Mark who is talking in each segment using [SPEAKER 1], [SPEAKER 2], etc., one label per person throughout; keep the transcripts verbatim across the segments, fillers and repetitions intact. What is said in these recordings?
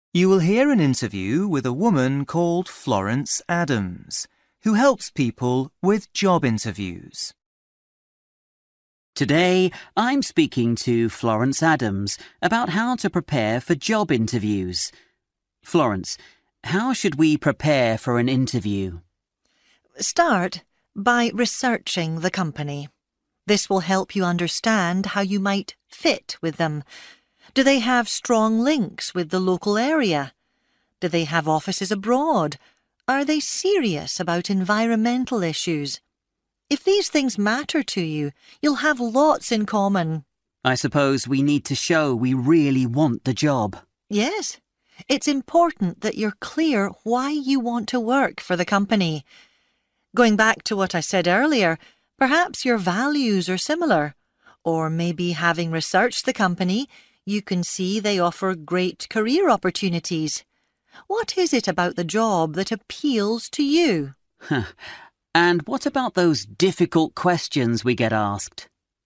[SPEAKER 1] You will hear an interview with a woman called Florence Adams, who helps people with job interviews.
[SPEAKER 2] Today, I'm speaking to Florence Adams about how to prepare for job interviews. Florence, how should we prepare for an interview?
[SPEAKER 3] Start by researching the company. This will help you understand how you might fit with them. Do they have strong links with the local area? Do they have offices abroad? Are they serious about environmental issues? If these things matter to you, you'll have lots in common.
[SPEAKER 2] I suppose we need to show we really want the job.
[SPEAKER 3] Yes, it's important that you're clear why you want to work for the company. Going back to what I said earlier, perhaps your values are similar. Or maybe having researched the company, you can see they offer great career opportunities. What is it about the job that appeals to you?
[SPEAKER 2] And what about those difficult questions we get asked?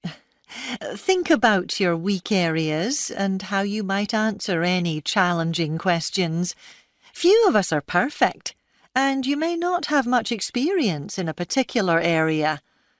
[SPEAKER 3] Think about your weak areas and how you might answer any challenging questions. Few of us are perfect, and you may not have much experience in a particular area.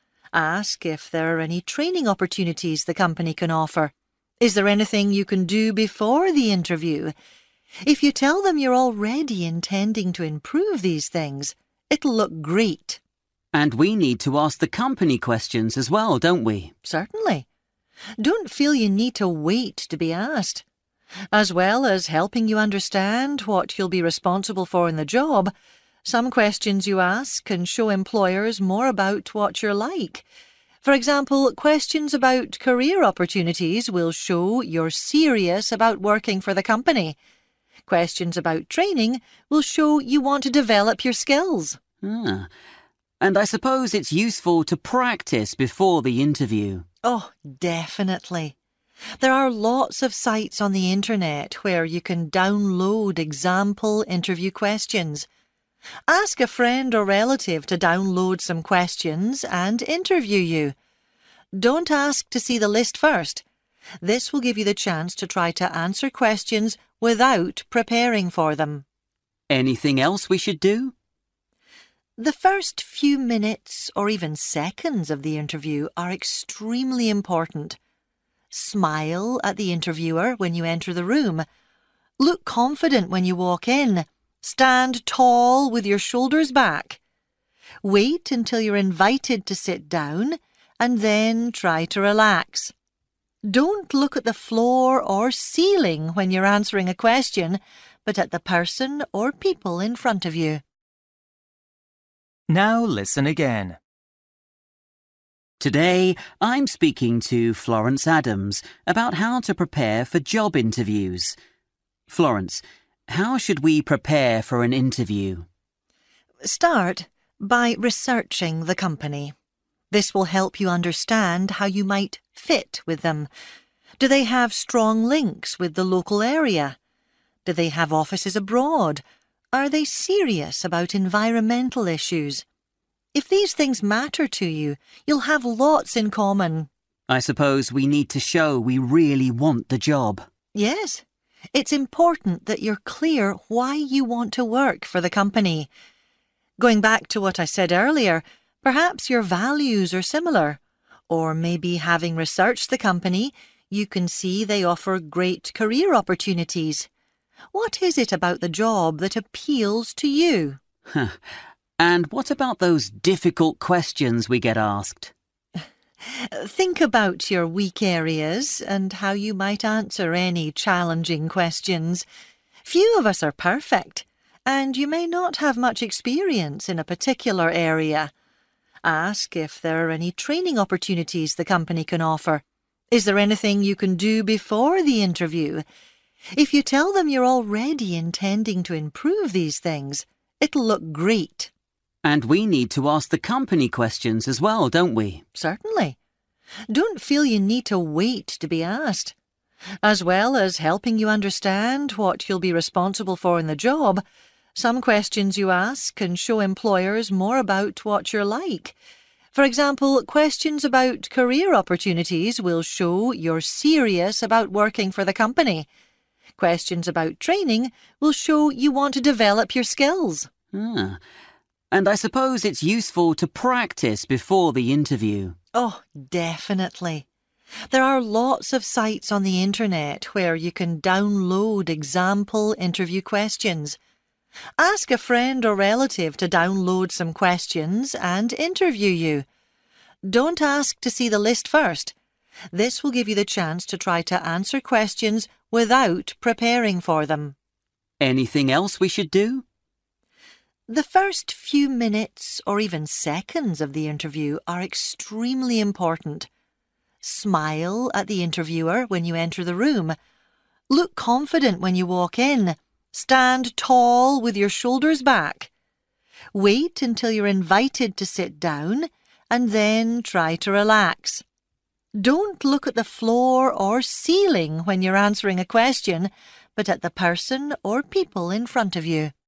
[SPEAKER 3] Ask if there are any training opportunities the company can offer. Is there anything you can do before the interview? If you tell them you're already intending to improve these things, it'll look great.
[SPEAKER 2] And we need to ask the company questions as well, don't we?
[SPEAKER 3] Certainly. Don't feel you need to wait to be asked. As well as helping you understand what you'll be responsible for in the job, some questions you ask can show employers more about what you're like. For example, questions about career opportunities will show you're serious about working for the company. Questions about training will show you want to develop your skills.
[SPEAKER 2] Ah. And I suppose it's useful to practice before the interview.
[SPEAKER 3] Oh, definitely. There are lots of sites on the internet where you can download example interview questions. Ask a friend or relative to download some questions and interview you. Don't ask to see the list first. This will give you the chance to try to answer questions without preparing for them.
[SPEAKER 2] Anything else we should do?
[SPEAKER 3] The first few minutes or even seconds of the interview are extremely important. Smile at the interviewer when you enter the room. Look confident when you walk in. Stand tall with your shoulders back. Wait until you're invited to sit down and then try to relax. Don't look at the floor or ceiling when you're answering a question, but at the person or people in front of you.
[SPEAKER 1] Now listen again.
[SPEAKER 2] Today, I'm speaking to Florence Adams about how to prepare for job interviews. Florence, how should we prepare for an interview?
[SPEAKER 3] Start by researching the company. This will help you understand how you might fit with them. Do they have strong links with the local area? Do they have offices abroad? Are they serious about environmental issues? If these things matter to you, you'll have lots in common.
[SPEAKER 2] I suppose we need to show we really want the job.
[SPEAKER 3] Yes, it's important that you're clear why you want to work for the company. Going back to what I said earlier, perhaps your values are similar. Or maybe having researched the company, you can see they offer great career opportunities. What is it about the job that appeals to you?
[SPEAKER 2] And what about those difficult questions we get asked?
[SPEAKER 3] Think about your weak areas and how you might answer any challenging questions. Few of us are perfect, and you may not have much experience in a particular area. Ask if there are any training opportunities the company can offer. Is there anything you can do before the interview? If you tell them you're already intending to improve these things, it'll look great.
[SPEAKER 2] And we need to ask the company questions as well, don't we?
[SPEAKER 3] Certainly. Don't feel you need to wait to be asked. As well as helping you understand what you'll be responsible for in the job, some questions you ask can show employers more about what you're like. For example, questions about career opportunities will show you're serious about working for the company. Questions about training will show you want to develop your skills.
[SPEAKER 2] Ah. And I suppose it's useful to practice before the interview.
[SPEAKER 3] Oh, definitely. There are lots of sites on the internet where you can download example interview questions. Ask a friend or relative to download some questions and interview you. Don't ask to see the list first. This will give you the chance to try to answer questions without preparing for them.
[SPEAKER 2] Anything else we should do?
[SPEAKER 3] The first few minutes or even seconds of the interview are extremely important. Smile at the interviewer when you enter the room. Look confident when you walk in. Stand tall with your shoulders back. Wait until you're invited to sit down and then try to relax. Don't look at the floor or ceiling when you're answering a question, but at the person or people in front of you.